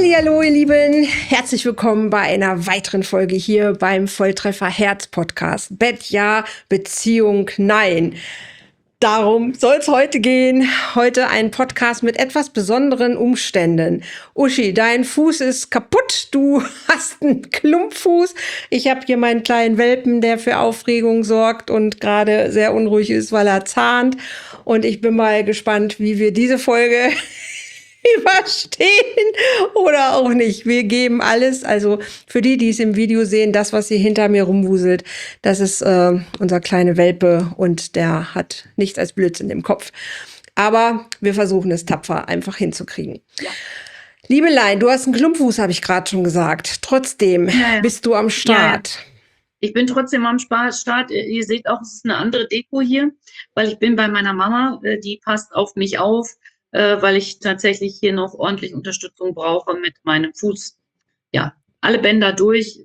Hallihallo, ihr Lieben. Herzlich willkommen bei einer weiteren Folge hier beim Volltreffer Herz Podcast. Bett ja, Beziehung nein. Darum soll es heute gehen. Heute ein Podcast mit etwas besonderen Umständen. Uschi, dein Fuß ist kaputt. Du hast einen Klumpfuß. Ich habe hier meinen kleinen Welpen, der für Aufregung sorgt und gerade sehr unruhig ist, weil er zahnt. Und ich bin mal gespannt, wie wir diese Folge überstehen oder auch nicht. Wir geben alles. Also für die, die es im Video sehen, das, was hier hinter mir rumwuselt, das ist unser kleiner Welpe und der hat nichts als Blödsinn im Kopf. Aber wir versuchen es tapfer einfach hinzukriegen. Ja. Liebelein, du hast einen Klumpfuß, habe ich gerade schon gesagt. Trotzdem bist du am Start. Ja. Ich bin trotzdem am Start. Ihr seht auch, es ist eine andere Deko hier, weil ich bin bei meiner Mama. Die passt auf mich auf, weil ich tatsächlich hier noch ordentlich Unterstützung brauche mit meinem Fuß. Ja, alle Bänder durch.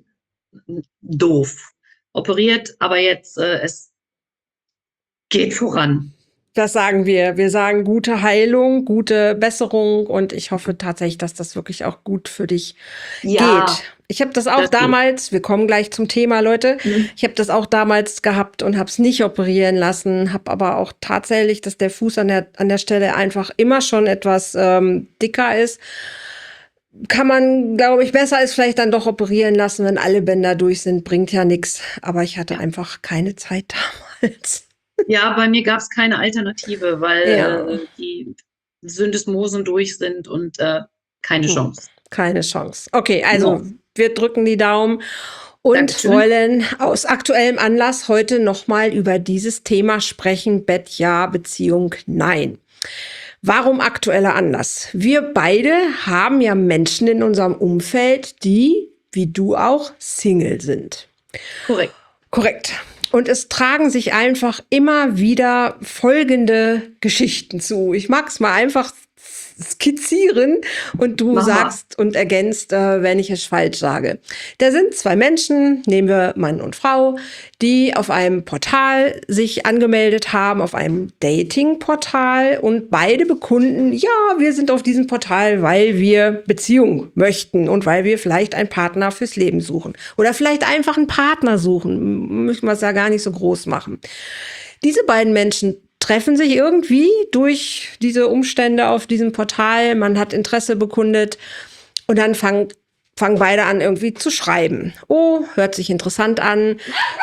Doof. Operiert, aber jetzt, es geht voran. Das sagen wir. Wir sagen gute Heilung, gute Besserung und ich hoffe tatsächlich, dass das wirklich auch gut für dich geht. Ich habe das auch damals, wir kommen gleich zum Thema, Leute, ich habe das auch damals gehabt und habe es nicht operieren lassen, habe aber auch tatsächlich, dass der Fuß an der Stelle einfach immer schon etwas dicker ist. Kann man, glaube ich, besser als vielleicht dann doch operieren lassen, wenn alle Bänder durch sind, bringt ja nichts. Aber ich hatte einfach keine Zeit damals. Ja, bei mir gab es keine Alternative, weil die Syndesmosen durch sind und keine Chance. Keine Chance. Okay, also wir drücken die Daumen und wollen aus aktuellem Anlass heute nochmal über dieses Thema sprechen. Bett ja, Beziehung nein. Warum aktueller Anlass? Wir beide haben ja Menschen in unserem Umfeld, die, wie du auch, Single sind. Korrekt. Korrekt. Und es tragen sich einfach immer wieder folgende Geschichten zu. Ich mag es mal einfach skizzieren und du sagst und ergänzt, wenn ich es falsch sage. Da sind zwei Menschen, nehmen wir Mann und Frau, die auf einem Portal sich angemeldet haben, auf einem Dating-Portal und beide bekunden, ja, wir sind auf diesem Portal, weil wir Beziehung möchten und weil wir vielleicht einen Partner fürs Leben suchen. Oder vielleicht einfach einen Partner suchen. Müssen wir es ja gar nicht so groß machen. Diese beiden Menschen treffen sich irgendwie durch diese Umstände auf diesem Portal. Man hat Interesse bekundet und dann fangen beide an irgendwie zu schreiben. Oh, hört sich interessant an.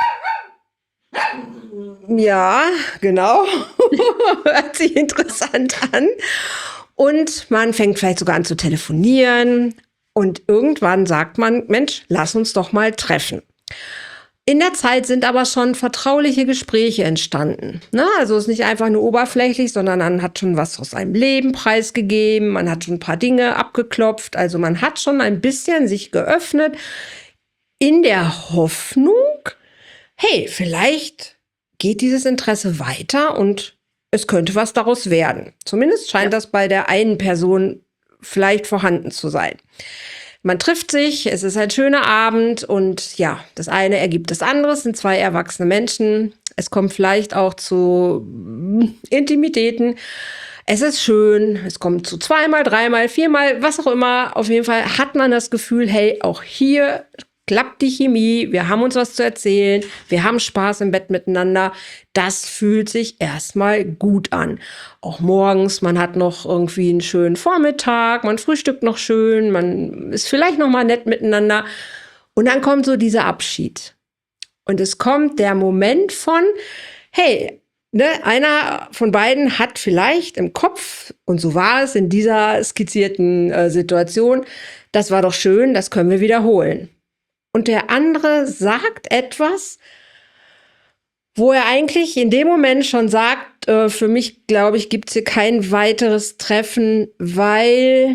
Ja, genau. Hört sich interessant an. Und man fängt vielleicht sogar an zu telefonieren. Und irgendwann sagt man, Mensch, lass uns doch mal treffen. In der Zeit sind aber schon vertrauliche Gespräche entstanden. Also es ist nicht einfach nur oberflächlich, sondern man hat schon was aus seinem Leben preisgegeben, man hat schon ein paar Dinge abgeklopft, also man hat schon ein bisschen sich geöffnet in der Hoffnung, hey, vielleicht geht dieses Interesse weiter und es könnte was daraus werden. Zumindest scheint das bei der einen Person vielleicht vorhanden zu sein. Man trifft sich, es ist ein schöner Abend und ja, das eine ergibt das andere, es sind zwei erwachsene Menschen. Es kommt vielleicht auch zu Intimitäten. Es ist schön, es kommt zu zweimal, dreimal, viermal, was auch immer. Auf jeden Fall hat man das Gefühl, hey, auch hier klappt die Chemie, wir haben uns was zu erzählen, wir haben Spaß im Bett miteinander. Das fühlt sich erstmal gut an. Auch morgens, man hat noch irgendwie einen schönen Vormittag, man frühstückt noch schön, man ist vielleicht noch mal nett miteinander. Und dann kommt so dieser Abschied. Und es kommt der Moment von, hey, einer von beiden hat vielleicht im Kopf, und so war es in dieser skizzierten Situation, das war doch schön, das können wir wiederholen. Und der andere sagt etwas, wo er eigentlich in dem Moment schon sagt, für mich, glaube ich, gibt es hier kein weiteres Treffen, weil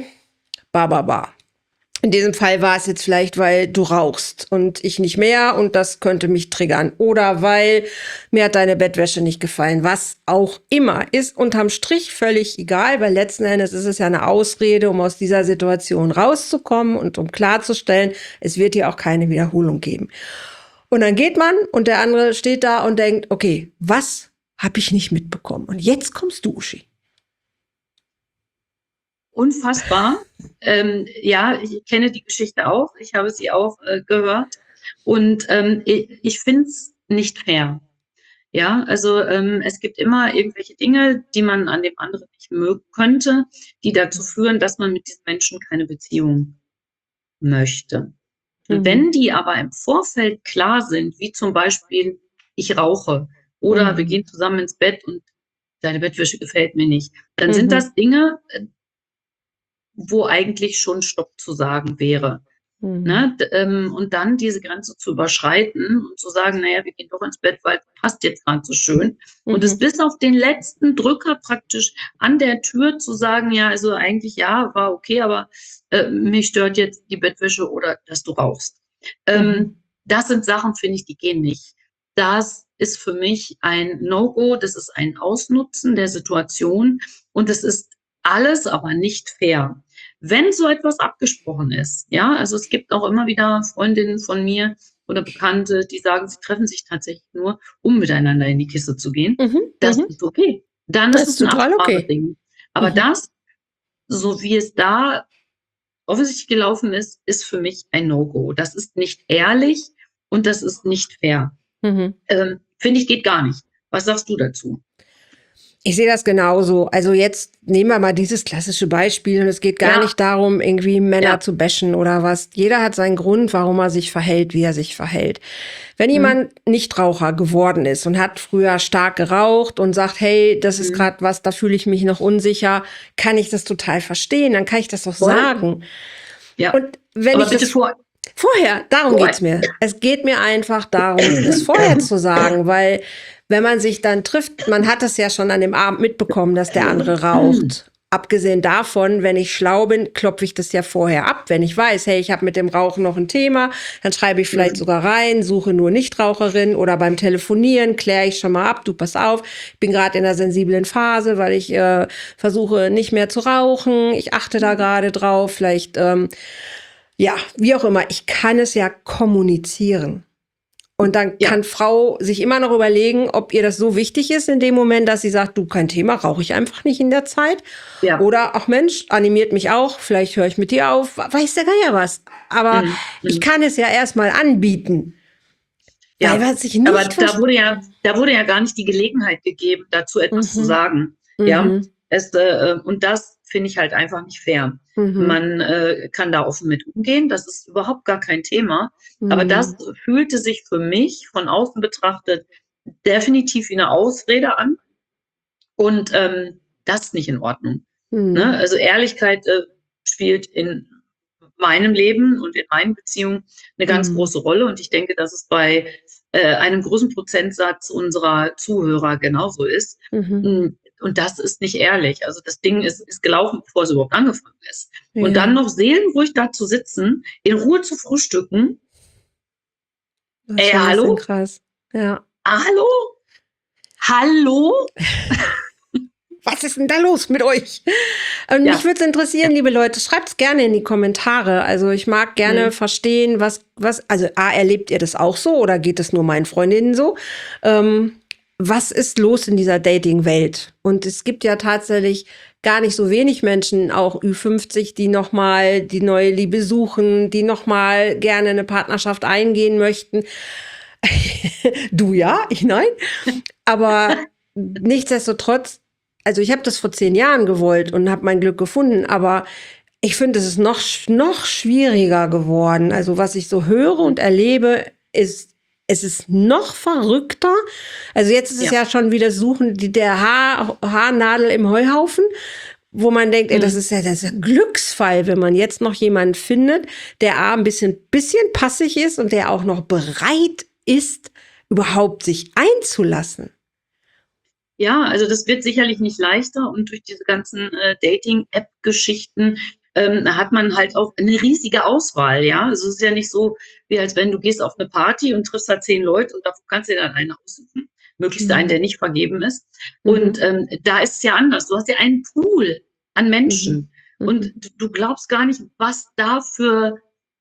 In diesem Fall war es jetzt vielleicht, weil du rauchst und ich nicht mehr und das könnte mich triggern. Oder weil mir hat deine Bettwäsche nicht gefallen. Was auch immer. Ist unterm Strich völlig egal, weil letzten Endes ist es ja eine Ausrede, um aus dieser Situation rauszukommen und um klarzustellen, es wird hier auch keine Wiederholung geben. Und dann geht man und der andere steht da und denkt, okay, was habe ich nicht mitbekommen? Und jetzt kommst du, Uschi. unfassbar. Ja, ich kenne die Geschichte auch. Ich habe sie auch gehört. Und ich finde es nicht fair. Ja, also es gibt immer irgendwelche Dinge, die man an dem anderen nicht mögen könnte, die dazu führen, dass man mit diesen Menschen keine Beziehung möchte. Mhm. Wenn die aber im Vorfeld klar sind, wie zum Beispiel, ich rauche oder wir Mhm. gehen zusammen ins Bett und deine Bettwäsche gefällt mir nicht, dann sind Mhm. das Dinge, wo eigentlich schon Stopp zu sagen wäre. Mhm. Ne? Und dann diese Grenze zu überschreiten und zu sagen, naja, wir gehen doch ins Bett, weil passt jetzt gerade so schön. Und es Mhm. bis auf den letzten Drücker praktisch an der Tür zu sagen, ja, also eigentlich ja, war okay, aber mich stört jetzt die Bettwäsche oder dass du rauchst. Mhm. Das sind Sachen, finde ich, die gehen nicht. Das ist für mich ein No-Go, das ist ein Ausnutzen der Situation und es ist alles aber nicht fair. Wenn so etwas abgesprochen ist, ja, also es gibt auch immer wieder Freundinnen von mir oder Bekannte, die sagen, sie treffen sich tatsächlich nur, um miteinander in die Kiste zu gehen. Mhm. Das Mhm. ist okay. Dann ist Das ist es ein total okay. Abspracheding. Aber Mhm. das, so wie es da offensichtlich gelaufen ist, ist für mich ein No-Go. Das ist nicht ehrlich und das ist nicht fair. Mhm. Finde ich, geht gar nicht. Was sagst du dazu? Ich sehe das genauso. Also jetzt nehmen wir mal dieses klassische Beispiel und es geht gar Ja, nicht darum, irgendwie Männer ja. zu bashen oder was. Jeder hat seinen Grund, warum er sich verhält, wie er sich verhält. Wenn Mhm. jemand Nichtraucher geworden ist und hat früher stark geraucht und sagt, hey, das ist Mhm. gerade was, da fühle ich mich noch unsicher, kann ich das total verstehen, dann kann ich das doch Voll. sagen. Ja. Und wenn Aber ich bitte das vorher, darum vorher. geht's mir. Es geht mir einfach darum, es vorher zu sagen, weil wenn man sich dann trifft, man hat es ja schon an dem Abend mitbekommen, dass der andere raucht. Abgesehen davon, wenn ich schlau bin, klopfe ich das ja vorher ab. Wenn ich weiß, hey, ich habe mit dem Rauchen noch ein Thema, dann schreibe ich vielleicht Mhm. sogar rein, suche nur Nichtraucherin oder beim Telefonieren kläre ich schon mal ab, du pass auf, ich bin gerade in einer sensiblen Phase, weil ich versuche nicht mehr zu rauchen, ich achte da gerade drauf, vielleicht ja, wie auch immer, ich kann es ja kommunizieren. Und dann Ja, kann Frau sich immer noch überlegen, ob ihr das so wichtig ist in dem Moment, dass sie sagt, du, kein Thema, rauche ich einfach nicht in der Zeit. ja. Oder, ach Mensch, animiert mich auch, vielleicht höre ich mit dir auf, weiß der Geier was. Aber Mhm. ich Mhm. kann es ja erstmal anbieten. Weil Ja. was ich Aber nicht verstehe. da wurde ja gar nicht die Gelegenheit gegeben, dazu etwas zu Mhm, sagen. Ja. mhm, Und das finde ich halt einfach nicht fair. mhm, Man kann da offen mit umgehen, das ist überhaupt gar kein Thema. Aber das mhm, fühlte sich für mich von außen betrachtet definitiv wie eine Ausrede an. Und das ist nicht in Ordnung. Ne? mhm, Also Ehrlichkeit spielt in meinem Leben und in meinen Beziehungen eine ganz mhm, große Rolle. Und ich denke, dass es bei einem großen Prozentsatz unserer Zuhörer genauso ist. mhm. Und das ist nicht ehrlich. Also das Ding ist gelaufen, bevor es überhaupt angefangen ist. Und dann Ja, noch seelenruhig da zu sitzen, in Ruhe zu frühstücken. das ist schon ein bisschen Hallo? krass. Ja. Hallo? Hallo? Was ist denn da los mit euch? Und mich Ja. würde es interessieren, liebe Leute, schreibt es gerne in die Kommentare. Also ich mag gerne Hm. verstehen, also erlebt ihr das auch so oder geht es nur meinen Freundinnen so? Was ist los in dieser Dating-Welt? Und es gibt ja tatsächlich gar nicht so wenig Menschen, auch Ü50, die nochmal die neue Liebe suchen, die nochmal gerne eine Partnerschaft eingehen möchten. Du ja, ich nein. Aber nichtsdestotrotz, also ich habe das vor 10 Jahren gewollt und habe mein Glück gefunden, aber ich finde, es ist noch schwieriger geworden. Also was ich so höre und erlebe, es ist noch verrückter. Also jetzt ist es Ja. ja schon wieder Suchen der Haarnadel im Heuhaufen, wo man denkt, ey, Hm. das ist ein Glücksfall, wenn man jetzt noch jemanden findet, der ein bisschen passig ist und der auch noch bereit ist, überhaupt sich einzulassen. Ja, also das wird sicherlich nicht leichter und durch diese ganzen Dating-App-Geschichten hat man halt auch eine riesige Auswahl, ja. Also es ist ja nicht so, wie als wenn du gehst auf eine Party und triffst da 10 Leute und davon kannst du dir dann einen aussuchen. Möglichst einen, Mhm. der nicht vergeben ist. Und Mhm. da ist es ja anders. Du hast ja einen Pool an Mhm. Menschen. Und Mhm. du glaubst gar nicht, was da für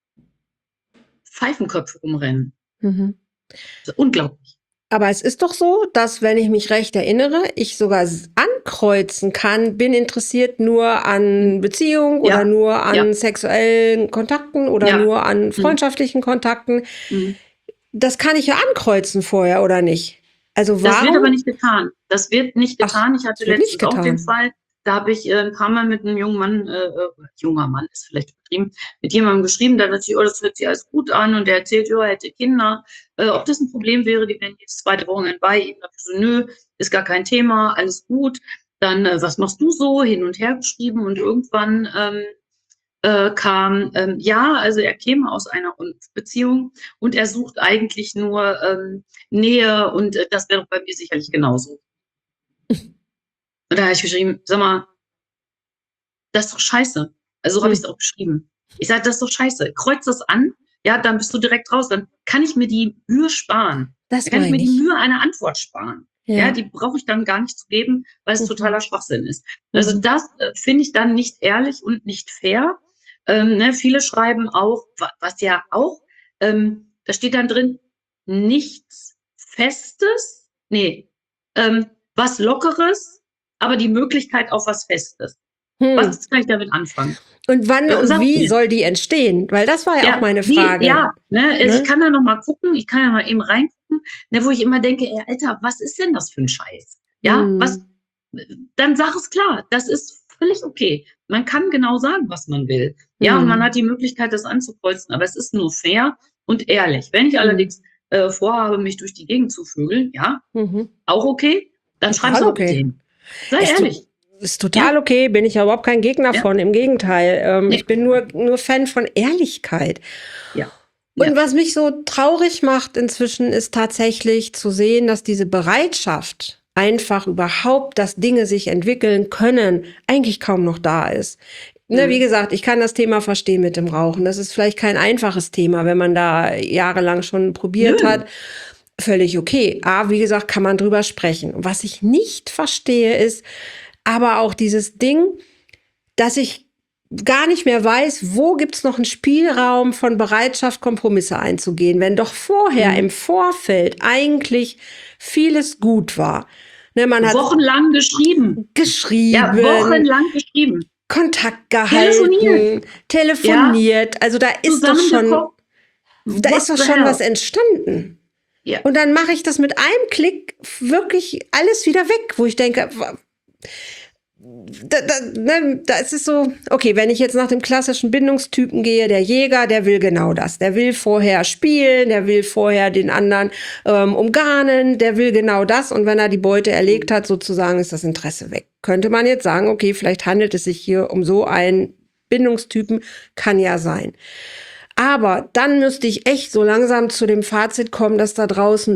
Pfeifenköpfe rumrennen. Mhm. Das ist unglaublich. Aber es ist doch so, dass, wenn ich mich recht erinnere, ich sogar ankreuzen kann, bin interessiert nur an Beziehung oder Ja, nur ja, an sexuellen Kontakten oder ja. nur an Mhm. freundschaftlichen Kontakten. Mhm. Das kann ich ja ankreuzen vorher, oder nicht? Also Das wird aber warum? nicht getan. Das wird nicht Ach, getan. Ich hatte es wird nicht letztens auch den getan. Fall, da habe ich ein paar Mal mit einem jungen Mann, junger Mann ist vielleicht übertrieben, mit jemandem geschrieben, da dachte ich, oh, das hört sich alles gut an und der erzählt, ja, er hätte Kinder, ob das ein Problem wäre, die wären jedes zweite Wochenende bei ihm. Da hab ich so, nö, ist gar kein Thema, alles gut. Dann, was machst du so? Hin und her geschrieben und irgendwann kam, ja, also er käme aus einer Beziehung und er sucht eigentlich nur Nähe und das wäre doch bei mir sicherlich genauso. Und da habe ich geschrieben, sag mal, das ist doch scheiße. Also so habe ich es Hm, auch geschrieben. Ich sage, das ist doch scheiße. Kreuz das an, ja, dann bist du direkt raus. Dann kann ich mir die Mühe sparen. das Dann kann ich mir meine die ich. Mühe einer Antwort sparen. Ja, Ja. die brauche ich dann gar nicht zu geben, weil es Mhm. totaler Schwachsinn ist. Also Mhm. das finde ich dann nicht ehrlich und nicht fair. Ne, viele schreiben auch, was ja auch, da steht dann drin, nichts Festes, nee, was Lockeres, aber die Möglichkeit auf was Festes. Hm. Was kann ich damit anfangen? Und wann und Sag wie mir. soll die entstehen? Weil das war ja auch Ja, meine wie, Frage. ja, ne, also ich Ne? kann da noch mal gucken, ich kann ja mal eben reingucken, ne, wo ich immer denke, ey, Alter, was ist denn das für ein Scheiß? Ja, was, Hm. dann sag es klar, das ist völlig okay. Man kann genau sagen, was man will. Ja, und man Hm. hat die Möglichkeit, das anzukreuzen, aber es ist nur fair und ehrlich. Wenn ich Hm. allerdings vorhabe, mich durch die Gegend zu vögeln, ja, Mhm. auch okay, dann schreib's Total aber bitte okay. hin. Sei Ist, ehrlich. ist Ja, total okay, bin ich ja überhaupt kein Gegner ja, von. Im Gegenteil. Ich nee, bin nur Fan von Ehrlichkeit. ja, Und ja. was mich so traurig macht inzwischen, ist tatsächlich zu sehen, dass diese Bereitschaft, einfach überhaupt, dass Dinge sich entwickeln können, eigentlich kaum noch da ist. Ne, wie Mhm. gesagt, ich kann das Thema verstehen mit dem Rauchen. Das ist vielleicht kein einfaches Thema, wenn man da jahrelang schon probiert Nö. hat. Völlig okay. Aber wie gesagt, kann man drüber sprechen. Und was ich nicht verstehe, ist aber auch dieses Ding, dass ich gar nicht mehr weiß, wo gibt's noch einen Spielraum von Bereitschaft, Kompromisse einzugehen, wenn doch vorher im Mhm. Vorfeld eigentlich vieles gut war. Ne, man hat Wochenlang geschrieben. Ja, geschrieben, wochenlang geschrieben. Kontakt Telefoniert. gehalten, Ja, telefoniert. Also zusammengekocht. da What ist doch the schon was hell? entstanden. Ja. Und dann mache ich das mit einem Klick wirklich alles wieder weg, wo ich denke, da ist es so, okay, wenn ich jetzt nach dem klassischen Bindungstypen gehe, der Jäger, der will genau das. Der will vorher spielen, der will vorher den anderen umgarnen, der will genau das. Und wenn er die Beute erlegt hat, sozusagen, ist das Interesse weg. Könnte man jetzt sagen, okay, vielleicht handelt es sich hier um so einen Bindungstypen, kann ja sein. Aber dann müsste ich echt so langsam zu dem Fazit kommen, dass da draußen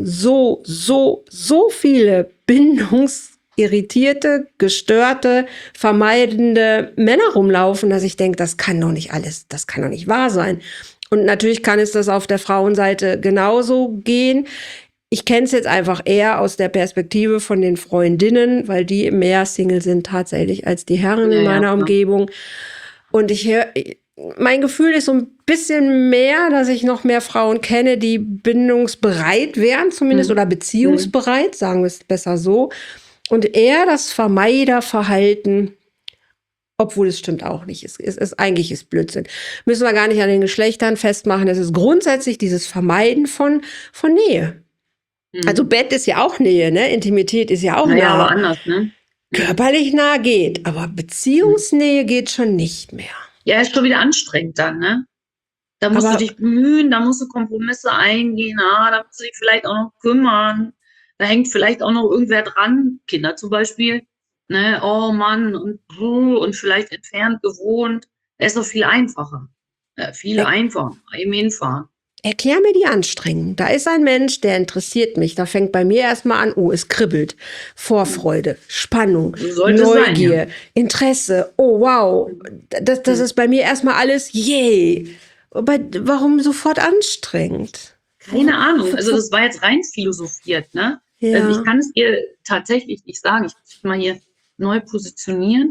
so viele bindungsirritierte, gestörte, vermeidende Männer rumlaufen, dass ich denke, das kann doch nicht alles, das kann doch nicht wahr sein. Und natürlich kann es das auf der Frauenseite genauso gehen. Ich kenne es jetzt einfach eher aus der Perspektive von den Freundinnen, weil die mehr Single sind tatsächlich als die Herren Ja, in ja, meiner klar. Umgebung. Und mein Gefühl ist so ein bisschen mehr, dass ich noch mehr Frauen kenne, die bindungsbereit wären zumindest oder Mhm. Mhm. beziehungsbereit, sagen wir es besser so. Und eher das Vermeiderverhalten, obwohl es stimmt auch nicht. Eigentlich ist Blödsinn. Müssen wir gar nicht an den Geschlechtern festmachen. Es ist grundsätzlich dieses Vermeiden von Nähe. Also Mhm. Bett ist ja auch Nähe, ne? Intimität ist ja auch Naja, aber nah. anders, ne? Mhm. Körperlich nah geht, aber Mhm. Beziehungsnähe geht schon nicht mehr. Ja, ist schon wieder anstrengend dann, ne? Da musst du Aber dich bemühen, da musst du Kompromisse eingehen, da musst du dich vielleicht auch noch kümmern. Da hängt vielleicht auch noch irgendwer dran, Kinder zum Beispiel. Ne? Oh Mann, und vielleicht entfernt gewohnt. Da ist doch viel einfacher. Ja, viel er, einfacher. Eben hinfahren. erklär mir die Anstrengung. Da ist ein Mensch, der interessiert mich. Da fängt bei mir erstmal an, oh, es kribbelt. Hm. Vorfreude, Spannung, So sollte es sein, ja. Neugier, Interesse. Oh, wow. Das Hm. ist bei mir erstmal alles, yay. Aber warum sofort anstrengend? Keine Ahnung. Also das war jetzt rein philosophiert, ne? Ich Ja. kann es dir tatsächlich nicht sagen. Ich muss mich mal hier neu positionieren.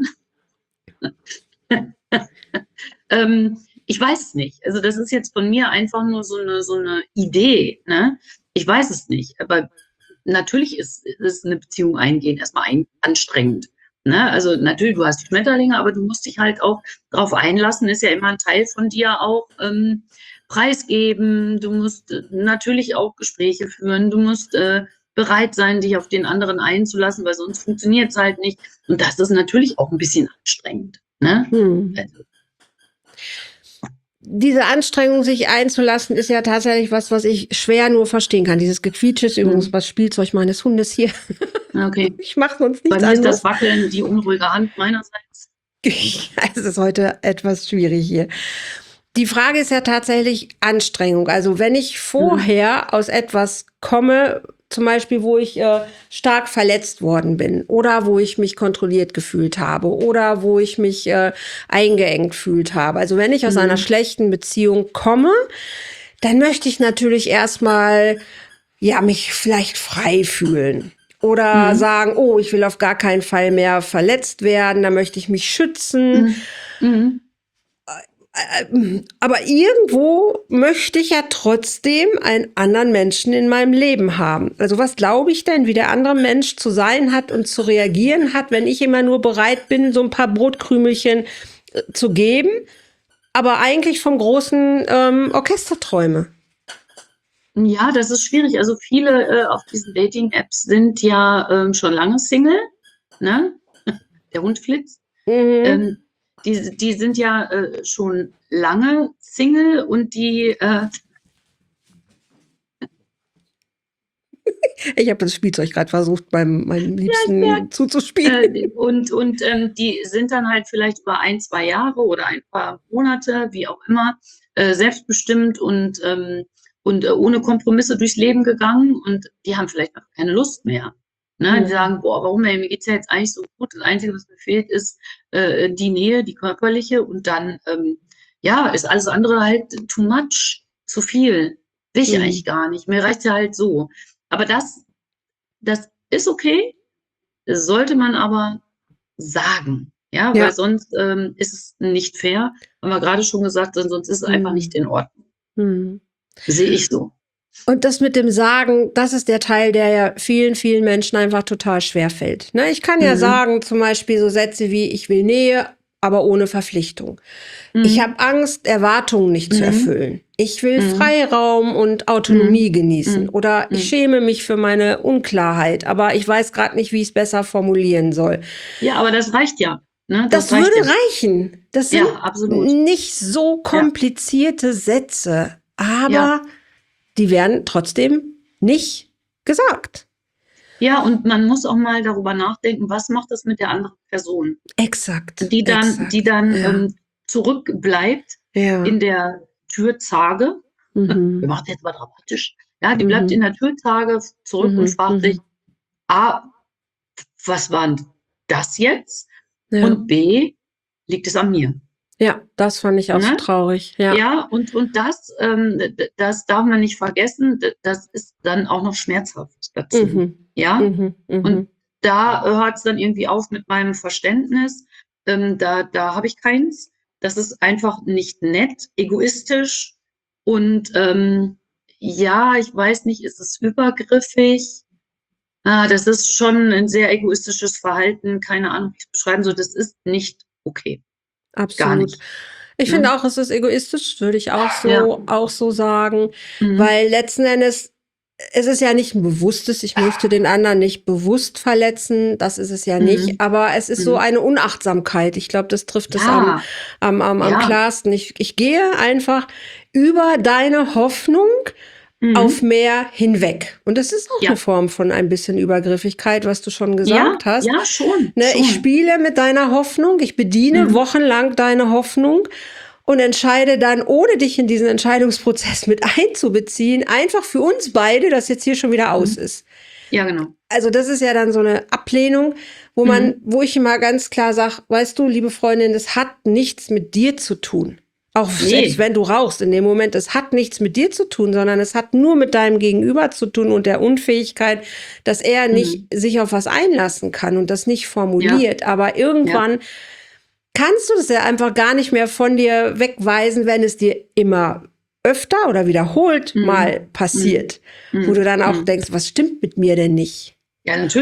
Ich weiß es nicht. Also das ist jetzt von mir einfach nur so eine Idee. Ne? Ich weiß es nicht. Aber natürlich ist eine Beziehung eingehen erstmal anstrengend. Ne? Also natürlich, du hast Schmetterlinge, aber du musst dich halt auch drauf einlassen, ist ja immer ein Teil von dir auch, preisgeben. Du musst natürlich auch Gespräche führen. Du musst bereit sein, dich auf den anderen einzulassen, weil sonst funktioniert es halt nicht. Und das ist natürlich auch ein bisschen anstrengend. Ne? Also, Diese Anstrengung, sich einzulassen, ist ja tatsächlich was ich schwer nur verstehen kann. Dieses Gequietsche ist übrigens das Spielzeug meines Hundes hier. okay. Ich mache sonst Bei nichts mir ist anderes. das Wackeln die unruhige Hand meinerseits. Es ist heute etwas schwierig hier. Die Frage ist ja tatsächlich Anstrengung. Also wenn ich vorher aus etwas komme, zum Beispiel, wo ich stark verletzt worden bin oder wo ich mich kontrolliert gefühlt habe oder wo ich mich eingeengt gefühlt habe. Also wenn ich aus einer schlechten Beziehung komme, dann möchte ich natürlich erstmal mich vielleicht frei fühlen. Oder sagen, oh, ich will auf gar keinen Fall mehr verletzt werden, da möchte ich mich schützen. Aber irgendwo möchte ich ja trotzdem einen anderen Menschen in meinem Leben haben. Also was glaube ich denn, wie der andere Mensch zu sein hat und zu reagieren hat, wenn ich immer nur bereit bin, so ein paar Brotkrümelchen zu geben, aber eigentlich vom großen Orchester träume? Ja, das ist schwierig. Also viele auf diesen Dating-Apps sind ja schon lange Single, ne? Der Hund flitzt. Die sind ja schon lange Single und die Ich habe das Spielzeug gerade versucht, meinem Liebsten zuzuspielen. die sind dann halt vielleicht über 1, 2 Jahre oder ein paar Monate, wie auch immer, selbstbestimmt und ohne Kompromisse durchs Leben gegangen und die haben vielleicht auch keine Lust mehr. Ne? Die sagen, boah, warum denn? Mir geht's ja jetzt eigentlich so gut. Das Einzige, was mir fehlt, ist die Nähe, die körperliche und dann, ist alles andere halt too much, zu viel. Will ich eigentlich gar nicht. Mir reicht's ja halt so. Aber das ist okay, das sollte man aber sagen. Ja, weil sonst ist es nicht fair. Haben wir gerade schon gesagt, sonst ist es einfach nicht in Ordnung. Sehe ich so. Und das mit dem Sagen, das ist der Teil, der ja vielen, vielen Menschen einfach total schwer fällt. Ne? Ich kann ja sagen, zum Beispiel so Sätze wie, ich will Nähe, aber ohne Verpflichtung. Ich habe Angst, Erwartungen nicht zu erfüllen. Ich will Freiraum und Autonomie genießen. Oder ich schäme mich für meine Unklarheit, aber ich weiß gerade nicht, wie ich es besser formulieren soll. Ja, aber das reicht ja. Ne? Das würde reichen. Das sind nicht so komplizierte Sätze, aber die werden trotzdem nicht gesagt. Ja, und man muss auch mal darüber nachdenken, was macht das mit der anderen Person? Exakt. Die dann zurückbleibt in der Türzage. Wir machen jetzt mal dramatisch. Ja, die bleibt in der Türzage zurück und fragt sich, A, was war denn das jetzt? Und B, liegt es an mir? Ja, das fand ich auch so traurig. Ja, und das darf man nicht vergessen, das ist dann auch noch schmerzhaft dazu. Ja, und da hört es dann irgendwie auf mit meinem Verständnis. Da habe ich keins. Das ist einfach nicht nett, egoistisch und ich weiß nicht, ist es übergriffig? Das ist schon ein sehr egoistisches Verhalten, keine Ahnung, wie ich es beschreiben soll. Das ist nicht okay. Absolut. Gar nicht. Ich finde auch, es ist egoistisch, würde ich auch so sagen, weil letzten Endes, es ist ja nicht ein bewusstes, ich möchte den anderen nicht bewusst verletzen, das ist es ja nicht, aber es ist so eine Unachtsamkeit. Ich glaube, das trifft es am klarsten. Ich gehe einfach über deine Hoffnung auf mehr hinweg. Und das ist auch eine Form von ein bisschen Übergriffigkeit, was du schon gesagt hast. Ja, schon. Ne, ich spiele mit deiner Hoffnung, ich bediene wochenlang deine Hoffnung und entscheide dann, ohne dich in diesen Entscheidungsprozess mit einzubeziehen, einfach für uns beide, dass jetzt hier schon wieder aus ist. Ja, genau. Also das ist ja dann so eine Ablehnung, wo ich immer ganz klar sage, weißt du, liebe Freundin, das hat nichts mit dir zu tun. Auch selbst wenn du rauchst in dem Moment, es hat nichts mit dir zu tun, sondern es hat nur mit deinem Gegenüber zu tun und der Unfähigkeit, dass er nicht sich auf was einlassen kann und das nicht formuliert. Aber irgendwann kannst du das ja einfach gar nicht mehr von dir wegweisen, wenn es dir immer öfter oder wiederholt mal passiert, wo du dann auch denkst, was stimmt mit mir denn nicht? Ja, natürlich.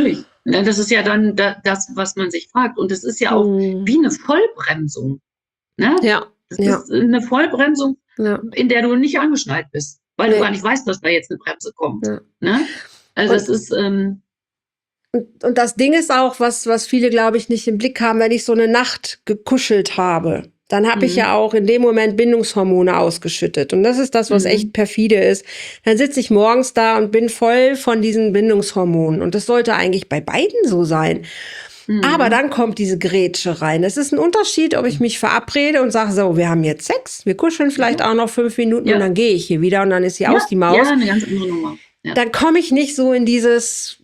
Na, das ist ja dann das, was man sich fragt. Und es ist ja auch wie eine Vollbremsung. Ne? Ja, Das ja, ist eine Vollbremsung, ja, in der du nicht angeschnallt bist, weil du gar nee, nicht weißt, dass da jetzt eine Bremse kommt. ja. Ne? Also das Und, ist, und das Ding ist auch, was viele, glaube ich, nicht im Blick haben, wenn ich so eine Nacht gekuschelt habe, dann habe ich ja auch in dem Moment Bindungshormone ausgeschüttet. Und das ist das, was echt perfide ist. Dann sitze ich morgens da und bin voll von diesen Bindungshormonen. Und das sollte eigentlich bei beiden so sein. Aber dann kommt diese Grätsche rein. Es ist ein Unterschied, ob ich mich verabrede und sage, so, wir haben jetzt Sex, wir kuscheln vielleicht auch noch 5 Minuten und ja, dann gehe ich hier wieder und dann ist sie ja, aus, die Maus. ja, eine ganz andere Nummer. Ja. Dann komme ich nicht so in dieses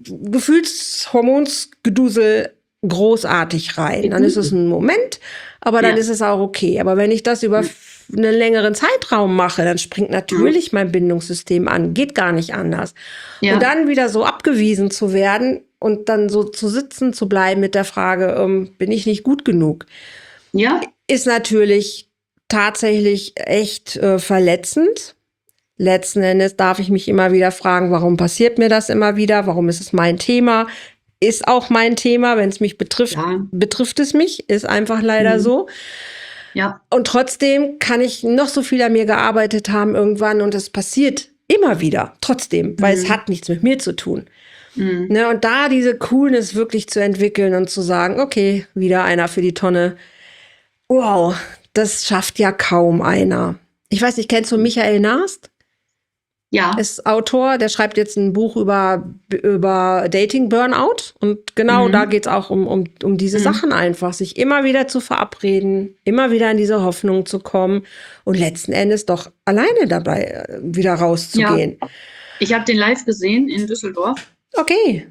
Gefühlshormonsgedusel großartig rein. Dann ist es ein Moment, aber dann Ja. ist es auch okay. Aber wenn ich das über einen längeren Zeitraum mache, dann springt natürlich mein Bindungssystem an. Geht gar nicht anders. Ja. Und dann wieder so abgewiesen zu werden und dann so zu sitzen zu bleiben mit der Frage, bin ich nicht gut genug, Ja. ist natürlich tatsächlich echt verletzend. Letzten Endes darf ich mich immer wieder fragen, warum passiert mir das immer wieder? Warum ist es mein Thema? Ist auch mein Thema, wenn es mich betrifft, betrifft es mich, ist einfach leider so. Ja. Und trotzdem kann ich noch so viel an mir gearbeitet haben irgendwann und es passiert immer wieder, trotzdem, weil es hat nichts mit mir zu tun. Ne, und da diese Coolness wirklich zu entwickeln und zu sagen, okay, wieder einer für die Tonne. Wow, das schafft ja kaum einer. Ich weiß nicht, kennst du Michael Nast? Ja. Ist Autor, der schreibt jetzt ein Buch über Dating-Burnout. Und genau da geht es auch um diese Sachen einfach, sich immer wieder zu verabreden, immer wieder in diese Hoffnung zu kommen und letzten Endes doch alleine dabei wieder rauszugehen. Ja. Ich habe den live gesehen in Düsseldorf. Okay.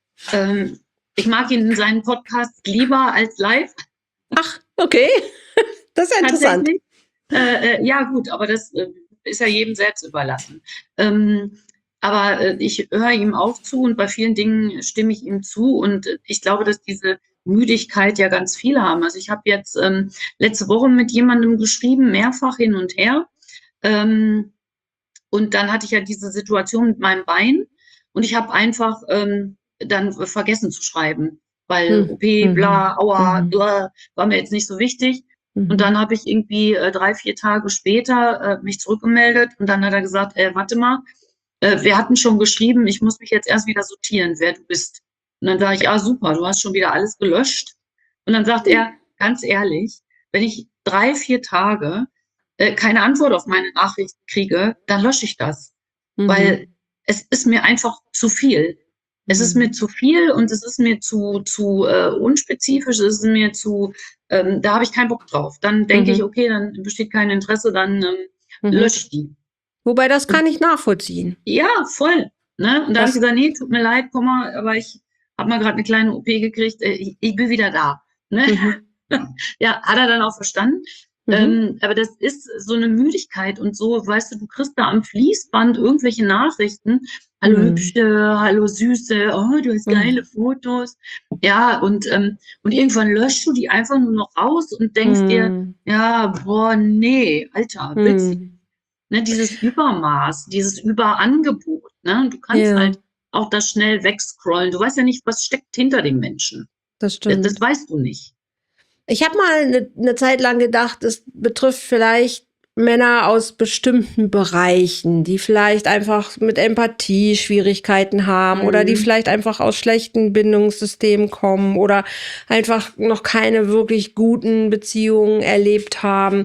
Ich mag ihn in seinen Podcasts lieber als live. Ach, okay. Das ist ja interessant. Ja, gut, aber das ist ja jedem selbst überlassen. Aber ich höre ihm auch zu und bei vielen Dingen stimme ich ihm zu. Und ich glaube, dass diese Müdigkeit ja ganz viele haben. Also ich habe jetzt letzte Woche mit jemandem geschrieben, mehrfach hin und her. Und dann hatte ich ja diese Situation mit meinem Bein und ich habe einfach dann vergessen zu schreiben, weil OP, bla, aua, bla, war mir jetzt nicht so wichtig. Und dann habe ich irgendwie 3, 4 Tage später mich zurückgemeldet und dann hat er gesagt, warte mal, wir hatten schon geschrieben, ich muss mich jetzt erst wieder sortieren, wer du bist. Und dann sage ich, ah super, du hast schon wieder alles gelöscht. Und dann sagt er, ganz ehrlich, wenn ich 3, 4 Tage keine Antwort auf meine Nachricht kriege, dann lösche ich das. Weil es ist mir einfach zu viel. Es ist mir zu viel und es ist mir zu unspezifisch, es ist mir zu, da habe ich keinen Bock drauf. Dann denke ich, okay, dann besteht kein Interesse, dann lösche ich die. Wobei, das kann ich nachvollziehen. Ja, voll. Ne? Und da habe ich gesagt, nee, tut mir leid, komm mal, aber ich habe mal gerade eine kleine OP gekriegt, ich bin wieder da. Ne? Ja, hat er dann auch verstanden. Aber das ist so eine Müdigkeit und so, weißt du, du kriegst da am Fließband irgendwelche Nachrichten. Hallo Hübsche, hallo Süße, oh, du hast geile Fotos. Ja, und irgendwann löschst du die einfach nur noch raus und denkst dir, ja, boah, nee, Alter, witzig. Ne, dieses Übermaß, dieses Überangebot. Ne? Du kannst halt auch das schnell wegscrollen. Du weißt ja nicht, was steckt hinter dem Menschen. Das stimmt. Das weißt du nicht. Ich habe mal eine Zeit lang gedacht, es betrifft vielleicht Männer aus bestimmten Bereichen, die vielleicht einfach mit Empathie Schwierigkeiten haben oder die vielleicht einfach aus schlechten Bindungssystemen kommen oder einfach noch keine wirklich guten Beziehungen erlebt haben.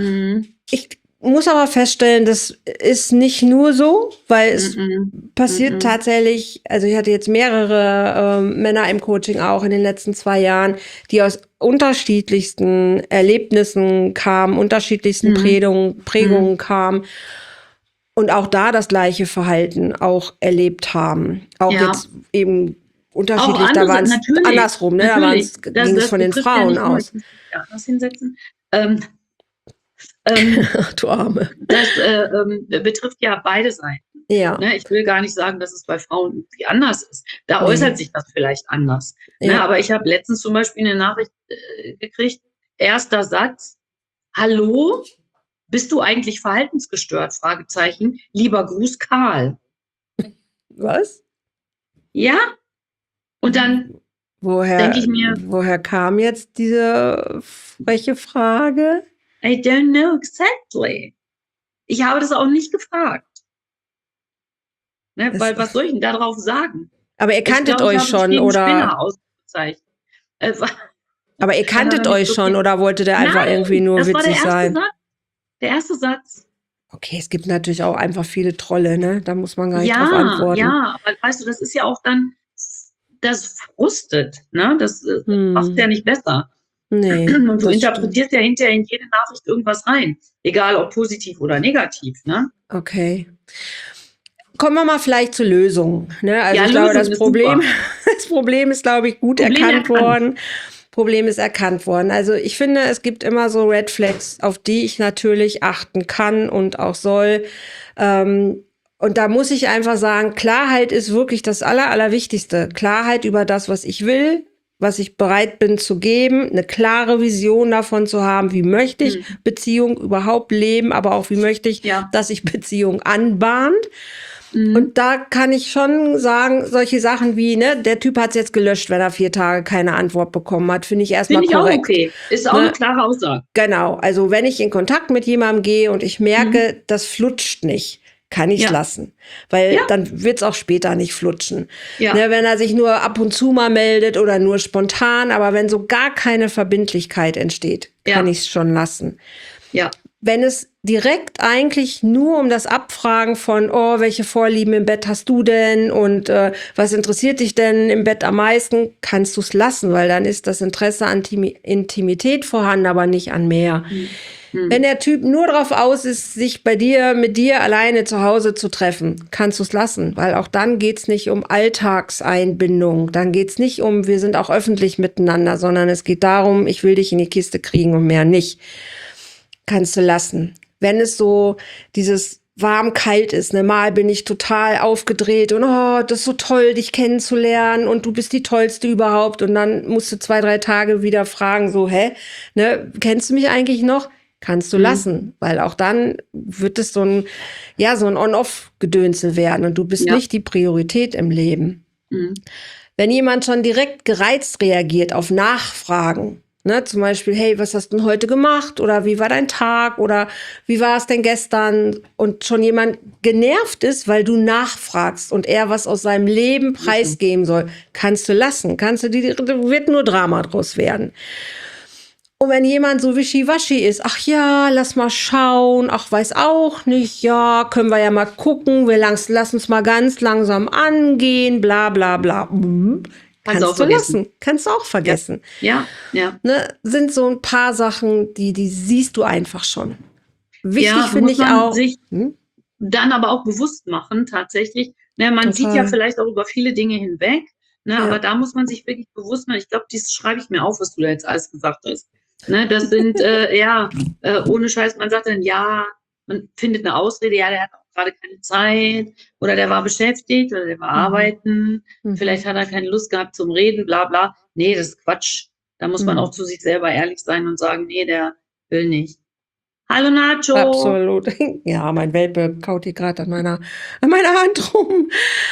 Ich muss aber feststellen, das ist nicht nur so, weil es passiert tatsächlich, also ich hatte jetzt mehrere Männer im Coaching auch in den letzten 2 Jahren, die aus unterschiedlichsten Erlebnissen kamen, unterschiedlichsten Prägungen kamen und auch da das gleiche Verhalten auch erlebt haben. Auch jetzt eben unterschiedlich, da waren es andersrum, ne? Da ging es von den Frauen aus. Ja, das hinsetzen. Du Arme. Das betrifft ja beide Seiten. Ja. Ne? Ich will gar nicht sagen, dass es bei Frauen irgendwie anders ist. Da äußert sich das vielleicht anders. Ja. Ne? Aber ich habe letztens zum Beispiel eine Nachricht gekriegt, erster Satz, hallo, bist du eigentlich verhaltensgestört? Fragezeichen. Lieber Gruß, Karl. Was? Ja. Und dann denke ich mir, woher kam jetzt diese freche Frage? I don't know exactly. Ich habe das auch nicht gefragt. Ne? Weil was soll ich denn darauf sagen? Aber ihr kanntet euch schon, einen oder? Spinner ausgezeichnet. Aber ihr kanntet euch schon, oder wollte der einfach irgendwie nur witzig sein? Der erste Satz. Okay, es gibt natürlich auch einfach viele Trolle, ne? Da muss man gar nicht drauf antworten. Ja, aber weißt du, das ist ja auch dann, das frustet, ne? Das macht ja nicht besser. Nee. Und du interpretierst ja hinterher in jede Nachricht irgendwas rein. Egal, ob positiv oder negativ, ne? Okay. Kommen wir mal vielleicht zur Lösung. Ne? Also ich glaube, das Problem ist, glaube ich, gut erkannt worden. Problem ist erkannt worden. Also ich finde, es gibt immer so Red Flags, auf die ich natürlich achten kann und auch soll. Und da muss ich einfach sagen, Klarheit ist wirklich das Allerwichtigste. Klarheit über das, was ich will, was ich bereit bin zu geben, eine klare Vision davon zu haben, wie möchte ich Beziehung überhaupt leben, aber auch wie möchte ich, dass sich Beziehung anbahnt. Und da kann ich schon sagen, solche Sachen wie, ne, der Typ hat es jetzt gelöscht, wenn er 4 Tage keine Antwort bekommen hat, finde ich erstmal korrekt. Finde ich auch okay. Ist auch eine klare Aussage. Genau, also wenn ich in Kontakt mit jemandem gehe und ich merke, das flutscht nicht, kann ich lassen. Weil dann wird es auch später nicht flutschen. Ja. Ne, wenn er sich nur ab und zu mal meldet oder nur spontan, aber wenn so gar keine Verbindlichkeit entsteht, kann ich es schon lassen. Ja. Wenn es direkt eigentlich nur um das Abfragen von, oh, welche Vorlieben im Bett hast du denn und was interessiert dich denn im Bett am meisten, kannst du es lassen, weil dann ist das Interesse an Intimität vorhanden, aber nicht an mehr. Wenn der Typ nur drauf aus ist, sich mit dir alleine zu Hause zu treffen, kannst du es lassen, weil auch dann geht's nicht um Alltagseinbindung, dann geht's nicht um, wir sind auch öffentlich miteinander, sondern es geht darum, ich will dich in die Kiste kriegen und mehr nicht. Kannst du lassen. Wenn es so dieses warm-kalt ist, ne, mal bin ich total aufgedreht und oh, das ist so toll, dich kennenzulernen und du bist die Tollste überhaupt und dann musst du 2, 3 Tage wieder fragen, so, ne, kennst du mich eigentlich noch? Kannst du lassen, weil auch dann wird es so ein On-Off-Gedönse werden und du bist nicht die Priorität im Leben. Wenn jemand schon direkt gereizt reagiert auf Nachfragen, ne, zum Beispiel, hey, was hast du denn heute gemacht? Oder wie war dein Tag? Oder wie war es denn gestern? Und schon jemand genervt ist, weil du nachfragst und er was aus seinem Leben preisgeben soll, kannst du lassen. Wird nur Drama draus werden. Und wenn jemand so wischiwaschi ist, ach ja, lass mal schauen, ach, weiß auch nicht, ja, können wir ja mal gucken, lass uns mal ganz langsam angehen, bla bla bla. Kannst du lassen. Kannst du auch vergessen. Ja. Ne, sind so ein paar Sachen, die siehst du einfach schon. Wichtig finde ich auch. Sich dann aber auch bewusst machen, tatsächlich. Ne, man sieht ja vielleicht auch über viele Dinge hinweg, ne, aber da muss man sich wirklich bewusst machen. Ich glaube, das schreibe ich mir auf, was du da jetzt alles gesagt hast. Ne, das sind, ohne Scheiß, man sagt dann, man findet eine Ausrede, der hat auch gerade keine Zeit oder der war beschäftigt oder der war arbeiten, vielleicht hat er keine Lust gehabt zum Reden, bla bla. Nee, das ist Quatsch. Da muss man auch zu sich selber ehrlich sein und sagen, nee, der will nicht. Hallo Nacho! Absolut. Ja, mein Welpe kaut hier gerade an meiner Hand rum.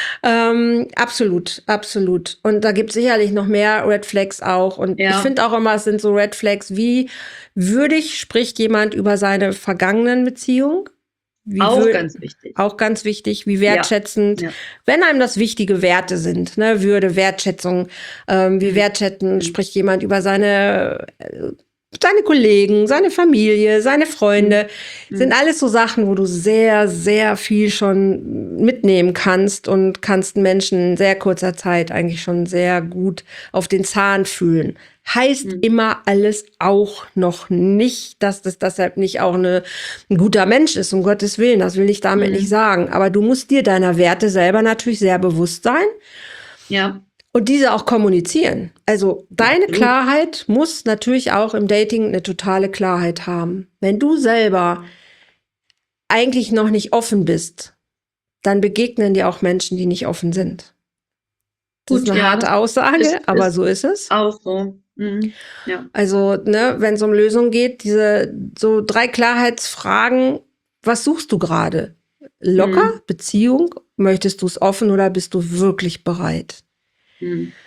Absolut. Und da gibt es sicherlich noch mehr Red Flags auch. Und ich finde auch immer, es sind so Red Flags, wie würdig spricht jemand über seine vergangenen Beziehungen? Ganz wichtig. Auch ganz wichtig, wie wertschätzend, wenn einem das wichtige Werte sind, ne, Würde, Wertschätzung, wie wertschätzend spricht jemand über seine Kollegen, seine Familie, seine Freunde, sind alles so Sachen, wo du sehr, sehr viel schon mitnehmen kannst und kannst Menschen in sehr kurzer Zeit eigentlich schon sehr gut auf den Zahn fühlen. Heißt immer alles auch noch nicht, dass das deshalb nicht auch ein guter Mensch ist, um Gottes Willen. Das will ich damit nicht sagen. Aber du musst dir deiner Werte selber natürlich sehr bewusst sein. Ja. Und diese auch kommunizieren. Also deine Klarheit muss natürlich auch im Dating eine totale Klarheit haben. Wenn du selber eigentlich noch nicht offen bist, dann begegnen dir auch Menschen, die nicht offen sind. Das ist eine harte Aussage, aber so ist es. Auch so. Ja. Also, ne, wenn es um Lösungen geht, diese so 3 Klarheitsfragen, was suchst du gerade? Locker, Beziehung, möchtest du es offen oder bist du wirklich bereit?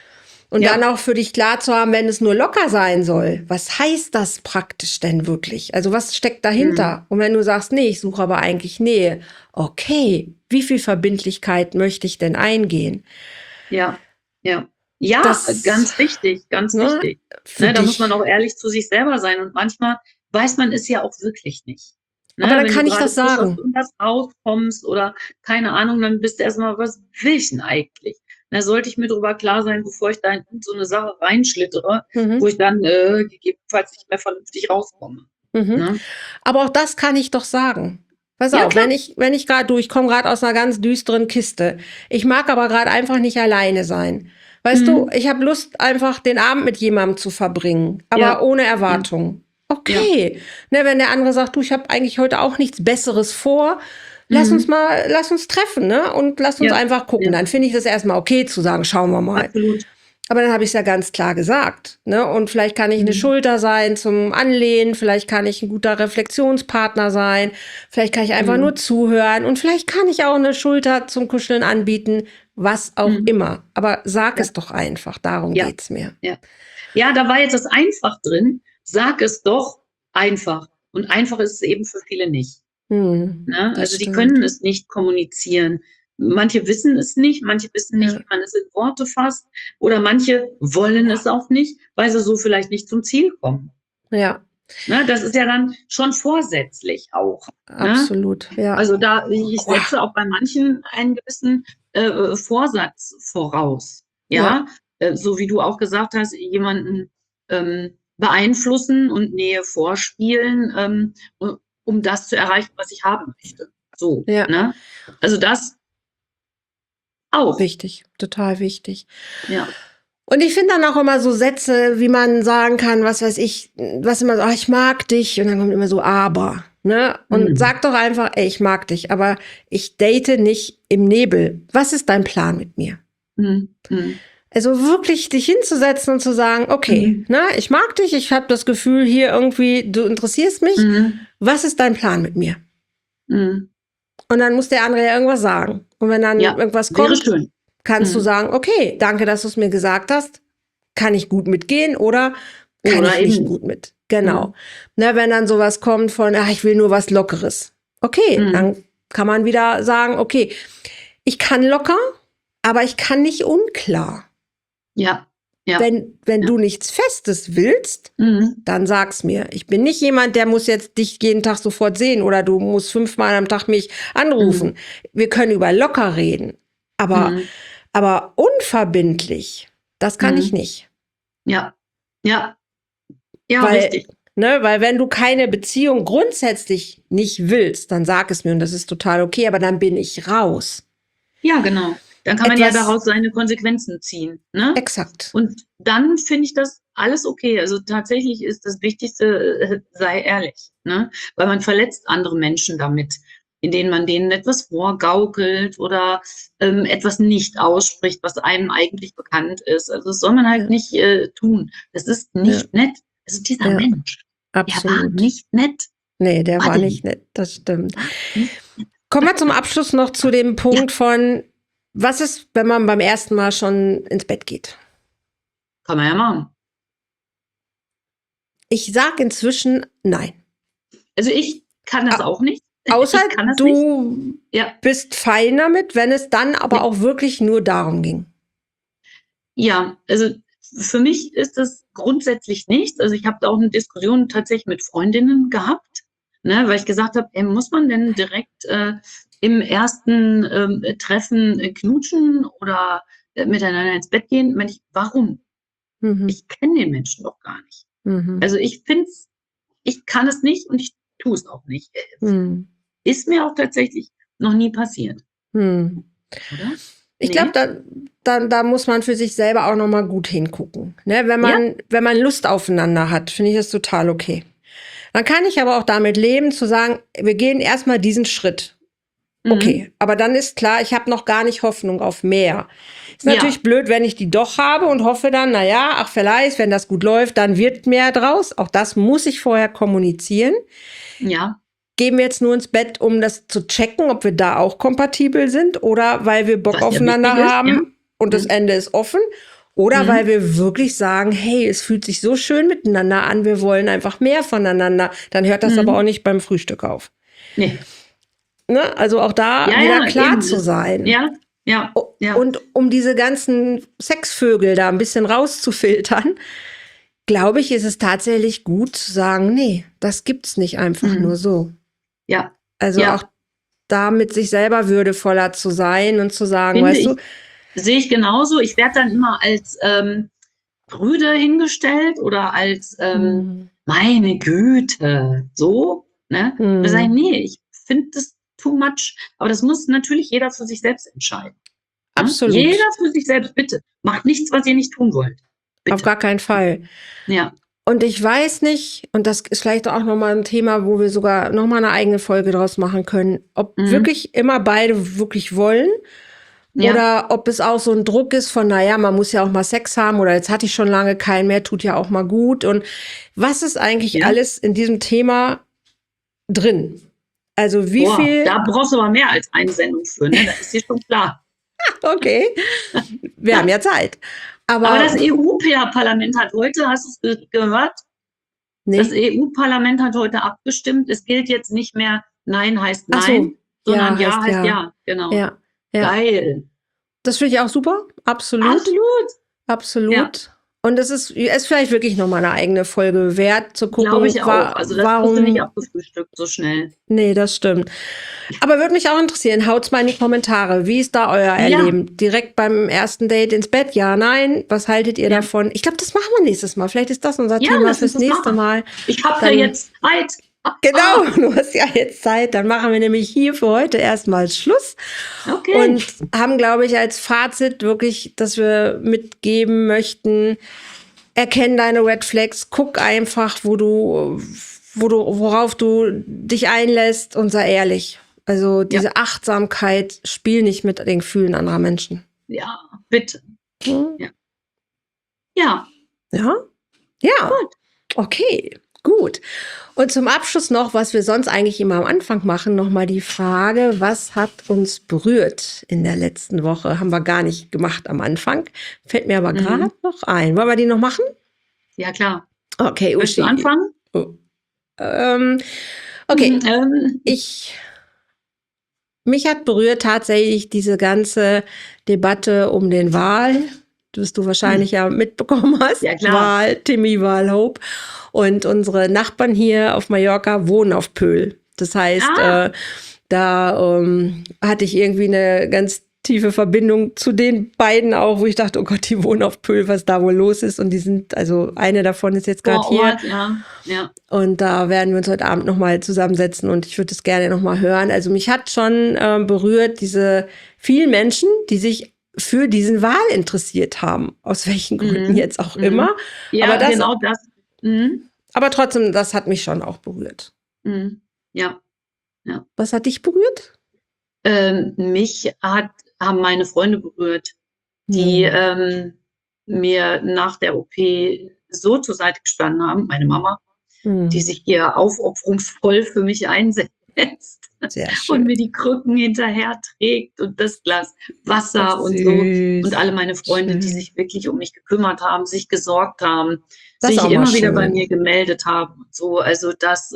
Und dann Ja. auch für dich klar zu haben, wenn es nur locker sein soll. Was heißt das praktisch denn wirklich? Also was steckt dahinter? Und wenn du sagst, nee, ich suche aber eigentlich Nähe. Okay, wie viel Verbindlichkeit möchte ich denn eingehen? Ja, ja. Ja, Das, ganz wichtig, ganz ne, wichtig. für Ne, da muss man dich. auch ehrlich zu sich selber sein und manchmal weiß man es ja auch wirklich nicht. Aber Ne, dann wenn du kann ich grade das frisch aus sagen. irgendwas rauskommst oder keine Ahnung, dann bist du erst mal: „Was will ich 'n eigentlich?" Da sollte ich mir drüber klar sein, bevor ich da in irgend so 'ne Sache reinschlittere, wo Mhm. ich dann, gegebenenfalls nicht mehr vernünftig rauskomme, Mhm. ne? Aber auch das kann ich doch sagen. Pass Ja auf, klar. wenn ich gerade, ich komme gerade aus einer ganz düsteren Kiste. Ich mag aber gerade einfach nicht alleine sein. Weißt du, Mhm. ich habe Lust, einfach den Abend mit jemandem zu verbringen, aber Ja, ohne ja, Erwartung. ja. Okay. Ne, wenn der andere sagt, du, ich habe eigentlich heute auch nichts Besseres vor, Mhm. lass uns treffen, ne? Und lass uns Ja, einfach gucken. ja, Dann finde ich das erstmal okay zu sagen, schauen wir mal. absolut. Aber dann habe ich es ja ganz klar gesagt, ne? Und vielleicht kann ich eine Mhm. Schulter sein zum Anlehnen, vielleicht kann ich ein guter Reflexionspartner sein, vielleicht kann ich einfach nur Mhm. zuhören und vielleicht kann ich auch eine Schulter zum Kuscheln anbieten, was auch Mhm. immer. Aber sag Ja, es doch einfach, darum ja, geht's mir. ja. Ja, da war jetzt das einfach drin. Sag es doch einfach. Und einfach ist es eben für viele nicht. Ne? Das Also die können stimmt. es nicht kommunizieren. Manche wissen es nicht, manche wissen nicht, Ja, wie man es in Worte fasst, oder manche wollen es auch nicht, weil sie so vielleicht nicht zum Ziel kommen. ja, Ne? Das ist ja dann schon vorsätzlich auch. Ne? absolut. Ja, Also ich setze auch bei manchen einen gewissen Vorsatz voraus. ja, Ja, so wie du auch gesagt hast, jemanden beeinflussen und Nähe vorspielen, um das zu erreichen, was ich haben möchte. So, ja. ne? Also das auch. Wichtig, total wichtig. Ja. Und ich finde dann auch immer so Sätze, wie man sagen kann, was weiß ich, was immer so, ach, ich mag dich. Und dann kommt immer so, aber. Ne? Und Mhm. sag doch einfach, ey, ich mag dich, aber ich date nicht im Nebel. Was ist dein Plan mit mir? Mhm. Mhm. Also wirklich dich hinzusetzen und zu sagen, okay, Mhm. ne, ich mag dich, ich habe das Gefühl hier irgendwie, du interessierst mich. Mhm. Was ist dein Plan mit mir? Mhm. Und dann muss der andere ja irgendwas sagen. Und wenn dann Ja, irgendwas wäre kommt, schön. kannst du Mhm. sagen, okay, danke, dass du es mir gesagt hast. Kann ich gut mitgehen oder kann Oder ich eben nicht nicht. gut mit? Genau. Mhm. Ne, wenn dann sowas kommt von, ach, ich will nur was Lockeres. Okay, Mhm. dann kann man wieder sagen, okay, ich kann locker, aber ich kann nicht unklar. Ja, ja, Wenn ja. du nichts Festes willst, Mhm. dann sag's mir. Ich bin nicht jemand, der muss jetzt dich jeden Tag sofort sehen oder du musst 5-mal am Tag mich Mhm. anrufen. Wir können über locker reden, aber, Mhm. aber unverbindlich, das kann ich Mhm. nicht. Ja, ja, ja, Weil, richtig. weil wenn du keine Beziehung grundsätzlich nicht willst, dann sag es mir und das ist total okay, aber dann bin ich raus. Ja, genau. Dann kann man ja Etwas daraus seine Konsequenzen ziehen, ne? exakt. Und dann finde ich das alles okay. Also tatsächlich ist das Wichtigste, sei ehrlich, ne? Weil man verletzt andere Menschen damit, indem man denen etwas vorgaukelt oder etwas nicht ausspricht, was einem eigentlich bekannt ist. Also das soll man halt Ja, nicht tun. Das ist ja, nicht nett. Also dieser ja, Mensch, der war absolut. nicht nett. Nee, der War war der nicht nicht. nett, das stimmt. War nicht nett. Kommen wir zum Abschluss noch zu dem Ja, Punkt von, was ist, wenn man beim ersten Mal schon ins Bett geht? kann man ja machen. Ich sag inzwischen nein. Also ich kann das A auch nicht. außer Ich kann das nicht. du Ja, bist fein damit, wenn es dann aber ja, auch wirklich nur darum ging. ja. Also für mich ist das grundsätzlich nichts. Also ich habe da auch eine Diskussion tatsächlich mit Freundinnen gehabt, ne, weil ich gesagt habe, ey, muss man denn direkt im ersten Treffen knutschen oder miteinander ins Bett gehen? Meine ich, warum? Mhm. Ich kenne den Menschen doch gar nicht. Mhm. Also ich kann es nicht und ich tue es auch nicht. Mhm. Ist mir auch tatsächlich noch nie passiert, Mhm. oder? Ich glaube, Nee? da muss man für sich selber auch noch mal gut hingucken. Ne? Ja? Wenn man Lust aufeinander hat, finde ich das total okay. Dann kann ich aber auch damit leben, zu sagen, wir gehen erstmal diesen Schritt. Mhm. Okay, aber dann ist klar, ich habe noch gar nicht Hoffnung auf mehr. Ist Ja, natürlich blöd, wenn ich die doch habe und hoffe dann, na ja, ach vielleicht, wenn das gut läuft, dann wird mehr draus. Auch das muss ich vorher kommunizieren. ja. Gehen wir jetzt nur ins Bett, um das zu checken, ob wir da auch kompatibel sind oder weil wir Bock Was ja wichtig aufeinander ist, ja. haben und das Mhm. Ende ist offen? Oder Mhm. weil wir wirklich sagen, hey, es fühlt sich so schön miteinander an, wir wollen einfach mehr voneinander. Dann hört das aber auch Mhm. nicht beim Frühstück auf. Nee. Ne? Also auch da Ja, wieder ja, klar eben. zu sein. Ja, ja, ja. Und um diese ganzen Sexvögel da ein bisschen rauszufiltern, glaube ich, ist es tatsächlich gut zu sagen, nee, das gibt's nicht einfach nur Mhm. so. Ja, Also auch ja, da mit sich selber würdevoller zu sein und zu sagen, finde weißt du, ich, sehe ich genauso. Ich werde dann immer als Brüder hingestellt oder als hm, meine Güte, so, ne? Und da sage ich, hm, nee, ich finde das too much. Aber das muss natürlich jeder für sich selbst entscheiden. Ne? Jeder absolut, für sich selbst, bitte. Macht nichts, was ihr nicht tun wollt. auf Bitte. gar keinen Fall. Ja. Und ich weiß nicht, und das ist vielleicht auch nochmal ein Thema, wo wir sogar nochmal eine eigene Folge draus machen können, ob Mhm. wirklich immer beide wirklich wollen Ja. oder ob es auch so ein Druck ist von, naja, man muss ja auch mal Sex haben oder jetzt hatte ich schon lange keinen mehr, tut ja auch mal gut. Und was ist eigentlich Ja. alles in diesem Thema drin? Also wie Boah, viel, da brauchst du aber mehr als eine Sendung für, ne? Das ist dir schon klar. okay, wir haben ja Zeit. Aber das Aber, EU-Parlament hat heute, hast du es gehört? Das nee, EU-Parlament hat heute abgestimmt. Es gilt jetzt nicht mehr Nein heißt ach so, Nein, sondern ja Ja heißt heißt ja. Ja. Genau. Ja, ja. Geil. Das finde ich auch super, absolut. Absolut. Ja, Absolut. Und es ist vielleicht wirklich nochmal eine eigene Folge wert, zu glaube gucken, ich auch. Also das kriegst du nicht warum. abgefrühstückt so schnell. Nee, das stimmt. Aber würde mich auch interessieren, haut's mal in die Kommentare. Wie ist da euer Ja, Erleben? Direkt beim ersten Date ins Bett? Ja, nein? Was haltet ihr ja. davon? Ich glaube, das machen wir nächstes Mal. Vielleicht ist das unser Ja, Thema lass uns fürs das nächste machen. Mal. Ich habe ja Dann, jetzt Zeit. genau, du hast ja jetzt Zeit. Dann machen wir nämlich hier für heute erstmal Schluss. Okay. Und haben, glaube ich, als Fazit wirklich, dass wir mitgeben möchten, erkenn deine Red Flags, guck einfach, worauf du dich einlässt und sei ehrlich. Also Ja, diese Achtsamkeit, spiel nicht mit den Gefühlen anderer Menschen. ja, bitte. Hm? Ja. Ja, Ja? Ja. gut. Okay, gut. Und zum Abschluss noch, was wir sonst eigentlich immer am Anfang machen, nochmal die Frage, was hat uns berührt in der letzten Woche? Haben wir gar nicht gemacht am Anfang. Fällt mir aber gerade noch ein. Wollen wir die noch machen? Ja, klar. Okay, Willst du Uschi. anfangen? Oh. Okay, mich hat berührt tatsächlich diese ganze Debatte um den Wahl, das du wahrscheinlich ja mitbekommen hast. Ja, klar. Timmy Wahlhope. Und unsere Nachbarn hier auf Mallorca wohnen auf Pöhl. Das heißt, Ah, da hatte ich irgendwie eine ganz tiefe Verbindung zu den beiden auch, wo ich dachte, oh Gott, die wohnen auf Pöhl, was da wohl los ist. Und die sind, also eine davon ist jetzt gerade vor hier. Ort, ja. Ja. Und da werden wir uns heute Abend nochmal zusammensetzen und ich würde es gerne nochmal hören. Also mich hat schon berührt, diese vielen Menschen, die sich für diesen Wahl interessiert haben, aus welchen Gründen jetzt auch immer. Ja, Aber genau das. Mhm. aber trotzdem, das hat mich schon auch berührt. Mhm. Ja. Was hat dich berührt? Mich haben meine Freunde berührt, die mir nach der OP so zur Seite gestanden haben, meine Mama, die sich hier aufopferungsvoll für mich einsetzt Sehr und schön. mir die Krücken hinterher trägt und das Glas Wasser Ach, und so. süß. Und alle meine Freunde, die Schön. sich wirklich um mich gekümmert haben, sich gesorgt haben, Das ist sich auch mal immer wieder bei schön. mir gemeldet haben und so. Also das,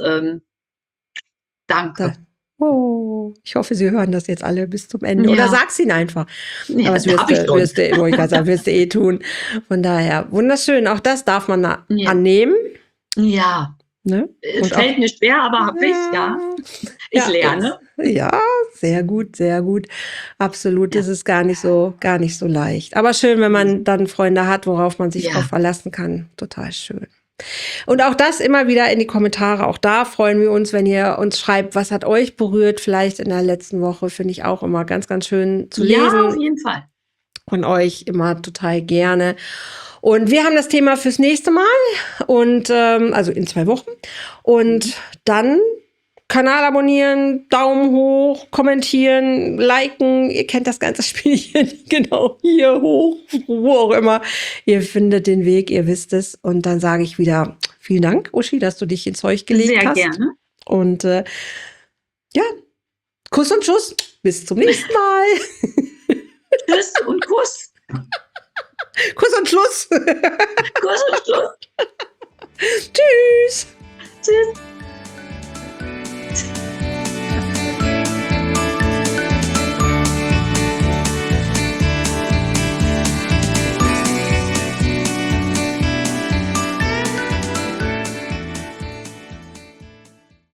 danke. Oh, ich hoffe, Sie hören das jetzt alle bis zum Ende. Oder Ja, sag's ihnen einfach. ja, Aber das hab ich schon. wirst du, wollte ich gerade sagen, wirst du eh tun. Von daher, wunderschön. Auch das darf man Ja. annehmen. Ja, Ne? Und fällt mir schwer, aber habe ich, ja. Ich ja, lerne. ja, sehr gut, sehr gut. Absolut, das ist gar nicht so leicht. Aber schön, wenn man dann Freunde hat, worauf man sich Ja. drauf verlassen kann. Total schön. Und auch das immer wieder in die Kommentare. Auch da freuen wir uns, wenn ihr uns schreibt, was hat euch berührt, vielleicht in der letzten Woche. Finde ich auch immer ganz, ganz schön zu Ja, auf lesen. jeden Fall. Von euch immer total gerne. Und wir haben das Thema fürs nächste Mal und also in 2 Wochen. Und dann Kanal abonnieren, Daumen hoch, kommentieren, liken. Ihr kennt das ganze Spielchen genau hier hoch, wo auch immer. Ihr findet den Weg, ihr wisst es. Und dann sage ich wieder vielen Dank, Uschi, dass du dich ins Zeug gelegt Sehr hast. gerne. Und ja, Kuss und Tschüss. Bis zum nächsten Mal. Tschüss und Kuss. Kuss und Schluss. Kuss und Schluss.